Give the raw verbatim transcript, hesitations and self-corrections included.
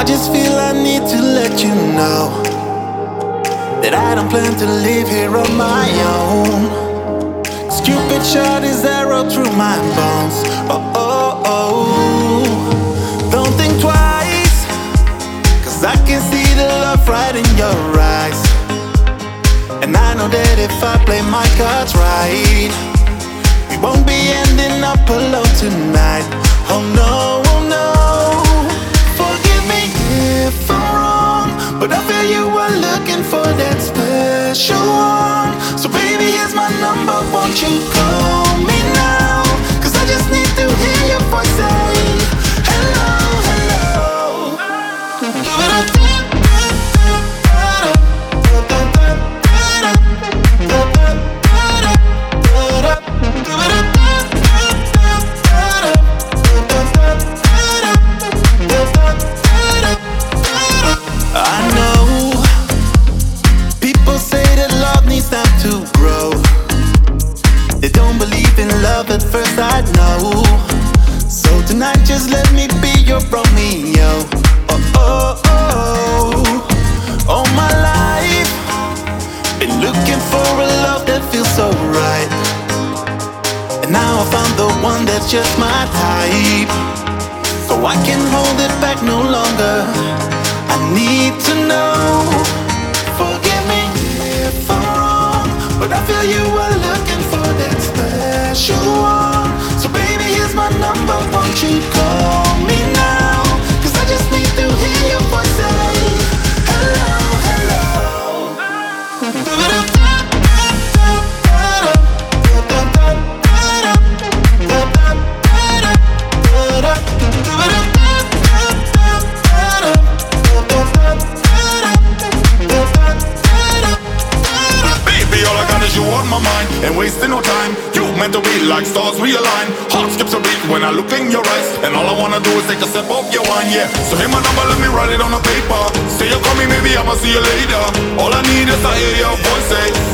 I just feel I need to let you know that I don't plan to live here on my own. Cupid shot his arrow through my bones. Oh, oh, oh. Don't think twice, cause I can see the love right in your eyes. And I know that if I play my cards right, we won't be ending up alone tonight. Oh no, oh no. Forgive me if I'm wrong, but I feel you are looking for that special one. So baby, here's my number, won't you call me now? Cause I just need to hear your voice say hello, hello. I know people say that love needs time to grow. They don't believe in love at first, I know. So tonight just let me be your Romeo. Oh, oh, oh. All my life been looking for a love that feels so right. And now I found the one that's just my type. So I can hold it back no longer. I need to know. Forgive me if I'm wrong, but I feel you are looking for that special one. So baby, here's my number, won't you call me now? Cause I just need to hear your voice say hello, hello. You on my mind, ain't wasting no time. You meant to be like stars realign. Heart skips a beat when I look in your eyes, and all I wanna do is take a sip of your wine, yeah. So hear my number, let me write it on the paper. Say you call me, maybe I'ma see you later. All I need is to hear your voice say